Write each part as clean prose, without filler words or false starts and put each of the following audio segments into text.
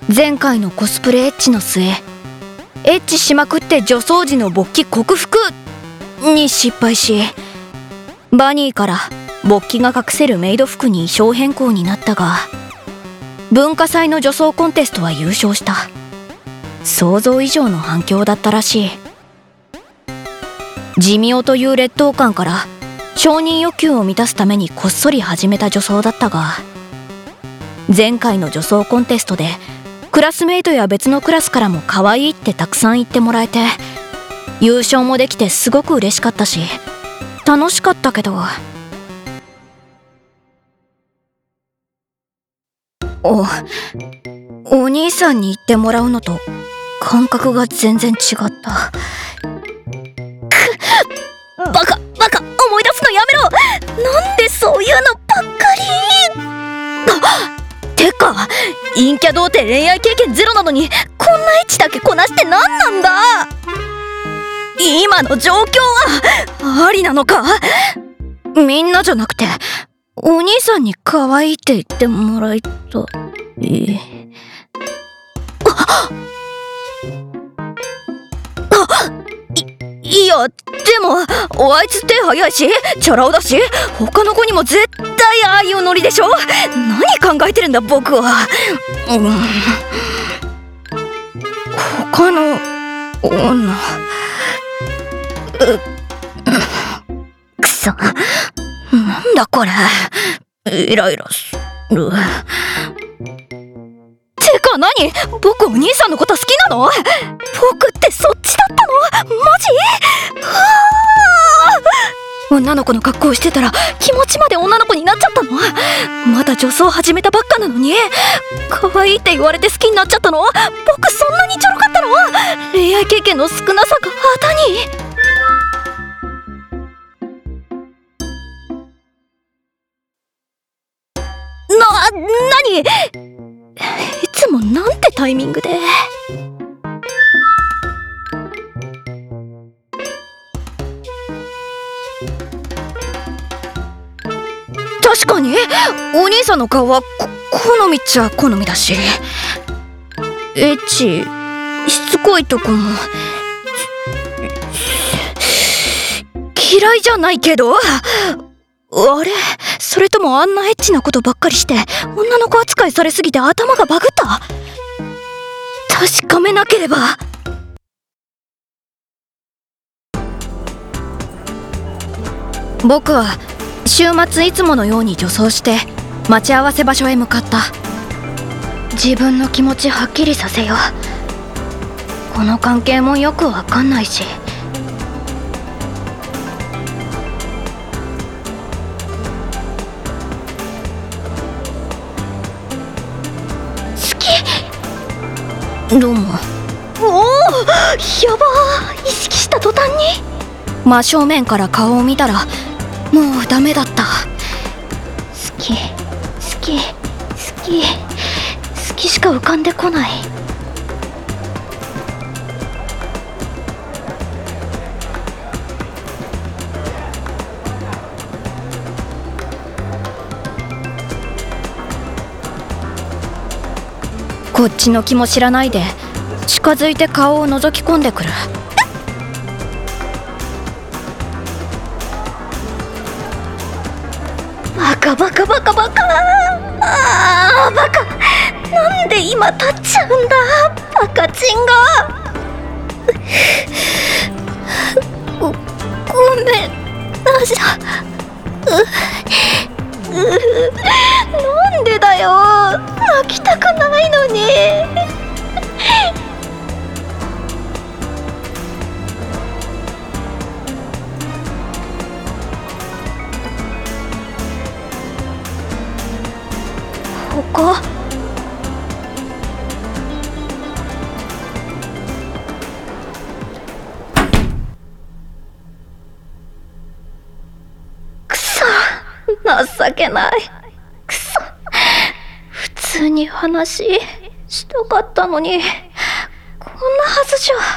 前回のコスプレエッチの末、エッチしまくって女装時の勃起克服に失敗し、バニーから勃起が隠せるメイド服に衣装変更になったが、文化祭の女装コンテストは優勝した。想像以上の反響だったらしい。寿命という劣等感から承認欲求を満たすためにこっそり始めた女装だったが、前回の女装コンテストでクラスメイトや別のクラスからも可愛いってたくさん言ってもらえて、優勝もできてすごく嬉しかったし楽しかったけど、お兄さんに言ってもらうのと感覚が全然違った。バカ思い出すのやめろ。なんでそういうのばっかり。てか陰キャ童貞恋愛経験ゼロなのにこんなエッチだけこなして何なんだ。今の状況はありなのか。みんなじゃなくてお兄さんに可愛いって言ってもらいたい。いやでもあいつ手早いしチャラ男だし、他の子にも絶対ああいうノリでしょ。何考えてるんだ僕は。他の女くそ、なんだこれ。イライラする。てか何、僕お兄さんのこと好きなの。僕ってそっちだったの。マジ。女の子の格好をしてたら気持ちまで女の子になっちゃったの。まだ女装始めたばっかなのに可愛いって言われて好きになっちゃったの。僕そんなにちょろかったの。恋愛経験の少なさが肌に。何いつもなんてタイミングで。確かにお兄さんの顔は好みっちゃ好みだし、エッチしつこいとこも嫌いじゃないけど。あれ、それともあんなエッチなことばっかりして女の子扱いされすぎて頭がバグった。確かめなければ。僕は週末いつものように女装して待ち合わせ場所へ向かった。自分の気持ちはっきりさせよう。この関係もよくわかんないし。どうも。おお、やばー。意識した途端に真正面から顔を見たらもうダメだった。好きしか浮かんでこない。こっちの気も知らないで近づいて顔を覗き込んでくる。バカあーバカ、なんで今立っちゃうんだバカチンが。ごめんなさなんでだよ、泣きたくないのに。他くそ、情けない。くそ、普通に話したかったのにこんなはずじゃ。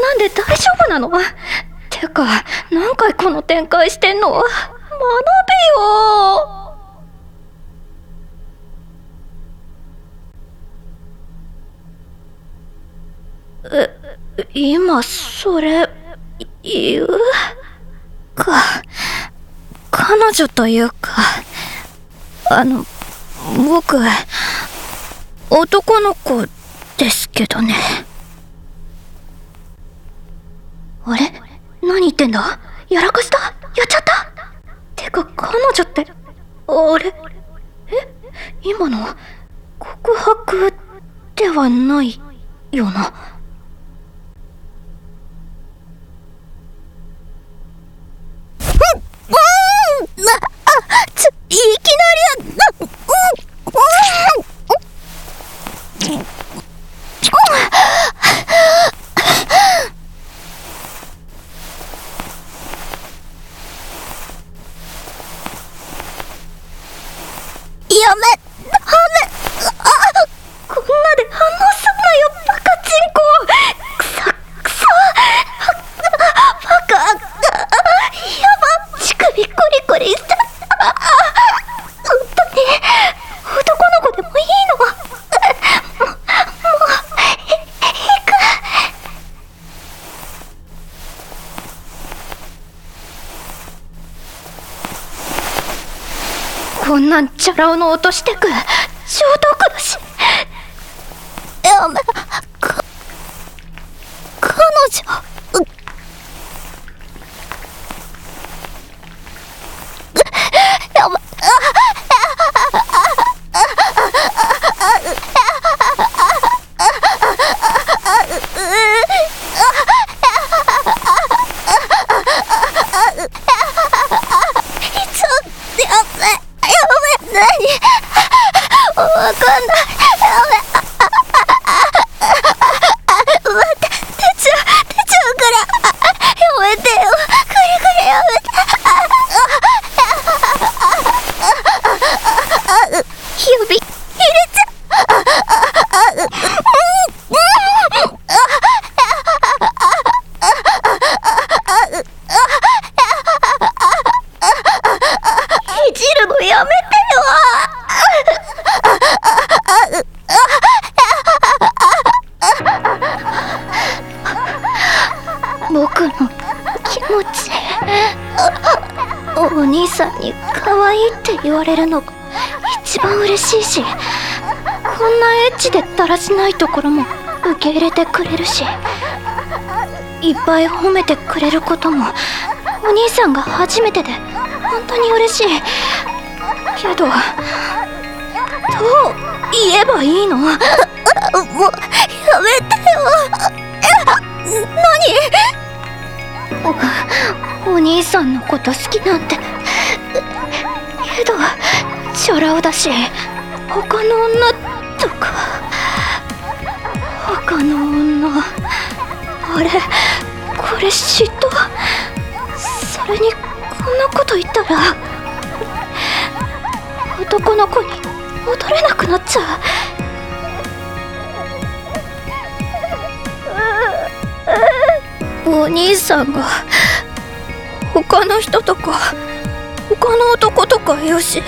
なんで大丈夫なの？てか、何回この展開してんの？学べよ。今それ言うか。彼女というか、僕男の子ですけどね。あれ？何言ってんだ？やらかした？やっちゃった？てか彼女って、あれ？今の告白ではないよな。いきなりやめ、こんなで反応すんなよ、バカチンコ。くさくさ、バカ、やば、乳首コリコリしちゃった。本当に男の子でもいいの？もう行く。こんなんチャラ男の落としてく、超毒だし。やめ、彼女。やば、何？わかんない。やめ。待って、出ちゃうから。やめてよ。くれやめて。指入れちゃう。いじるのやめてよ。僕の気持ち、お兄さんに可愛いって言われるのが一番嬉しいし、こんなエッチでだらしないところも受け入れてくれるし、いっぱい褒めてくれることもお兄さんが初めてで本当に嬉しいけど、どう言えばいいの？もうやめてよ。お兄さんのこと好きなんて。けどチャラ男だし、他の女とか。他の女、あれ、これ嫉妬？それにこんなこと言ったら男の子に戻れなくなっちゃう。お兄さんが他の人とか他の男とかよし、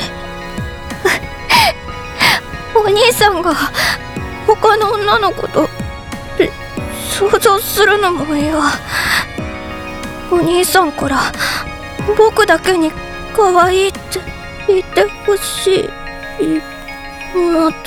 お兄さんが他の女の子と想像するのも嫌。お兄さんから僕だけに可愛いって言ってほしいのと。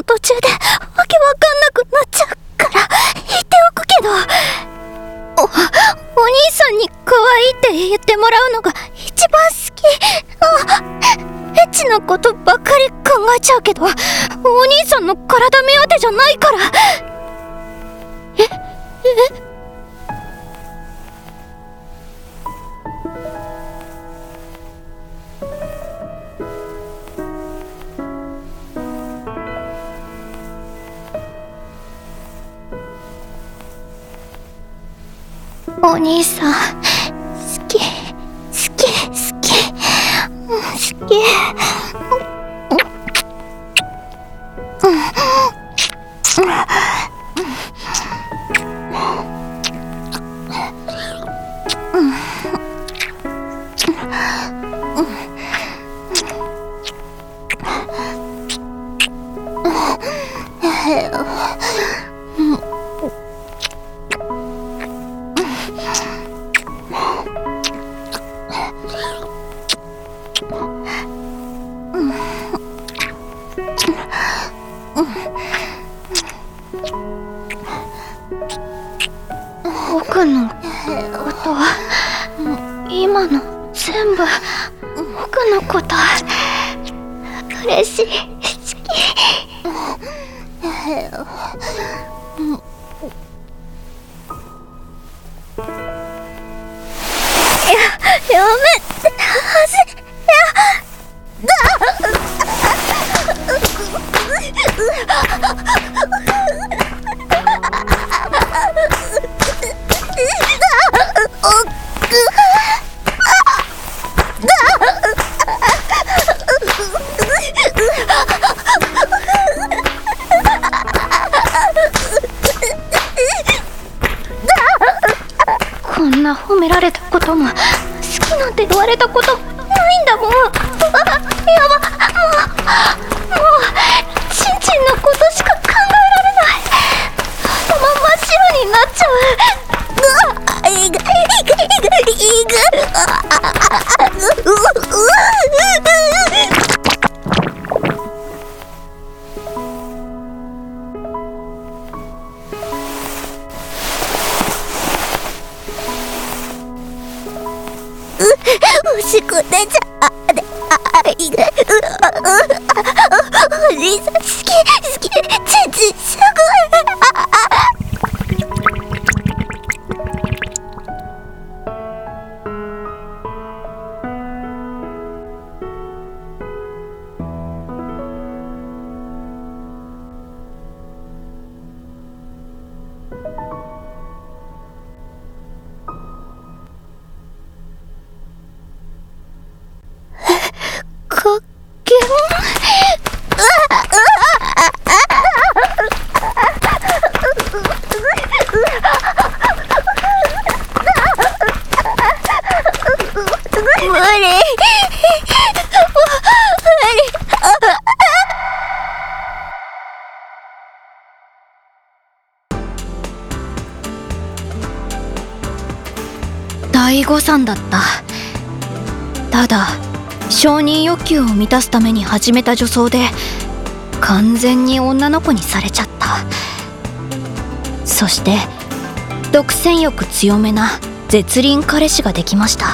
も途中でわけわかんなくなっちゃうから言っておくけど、お兄さんに可愛いって言ってもらうのが一番好き。エッチなことばっかり考えちゃうけど、お兄さんの体目当てじゃないから。お兄さん、好き、好き、好き、好き。僕のことは今の全部僕のこと嬉しい、好き。やめて、こんな褒められたことも好きなんて言われたことないんだもん。やば、もうちんちんのことしか考えられない。頭真っ白になっちゃう。欲しくてじゃお兄さん好き、ちんちんすごい。かっけん。大誤算だった。ただ承認欲求を満たすために始めた女装で完全に女の子にされちゃった。そして独占欲強めな絶倫彼氏ができました。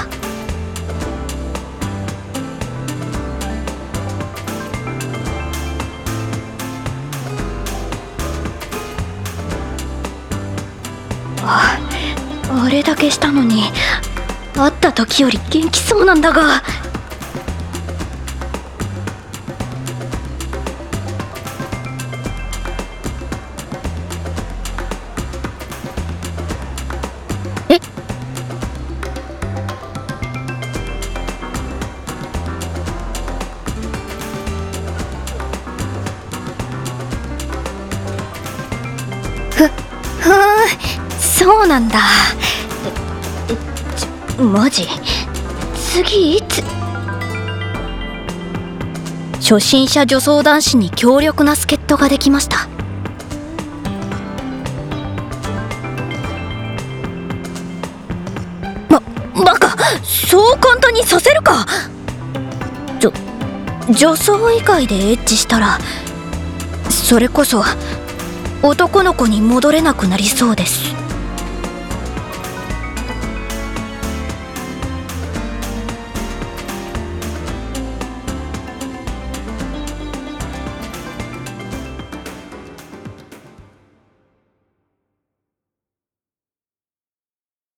あれだけしたのに会った時より元気そうなんだが。そうなんだ。マジ？次いつ？初心者女装男子に強力な助っ人ができました。バカ！そう簡単にさせるか。女装以外でエッチしたらそれこそ男の子に戻れなくなりそうです。